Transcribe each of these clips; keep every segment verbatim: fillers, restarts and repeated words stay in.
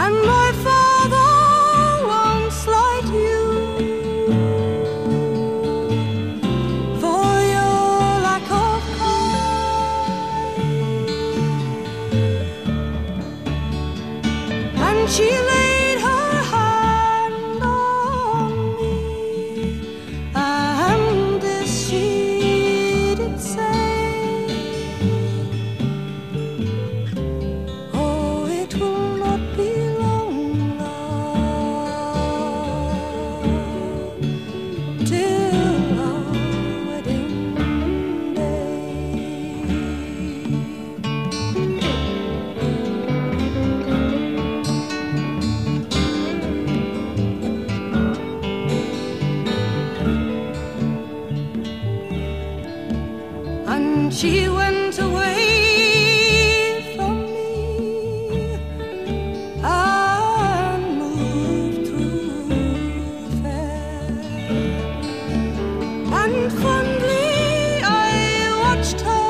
and my father won't slight you for your lack of kind. And she laid her hand on me, and this she did say, oh, it will not be long now till our wedding day. And she went away from me and moved through the fair, and fondly I watched her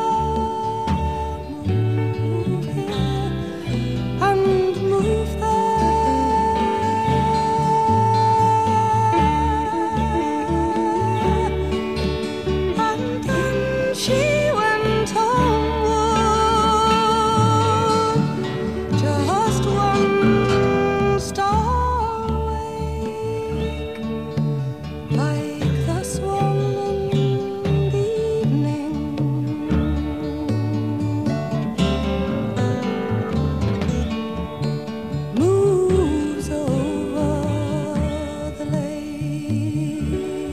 move here and move there, and then she went homeward, just one star awake, like the swan in the evening. Moves over the lake.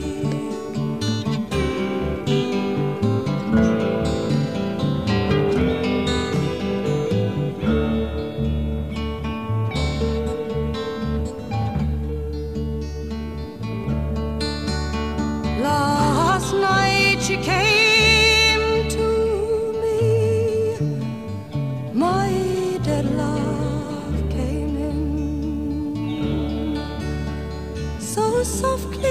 Last night she came to me, my dead love came in so softly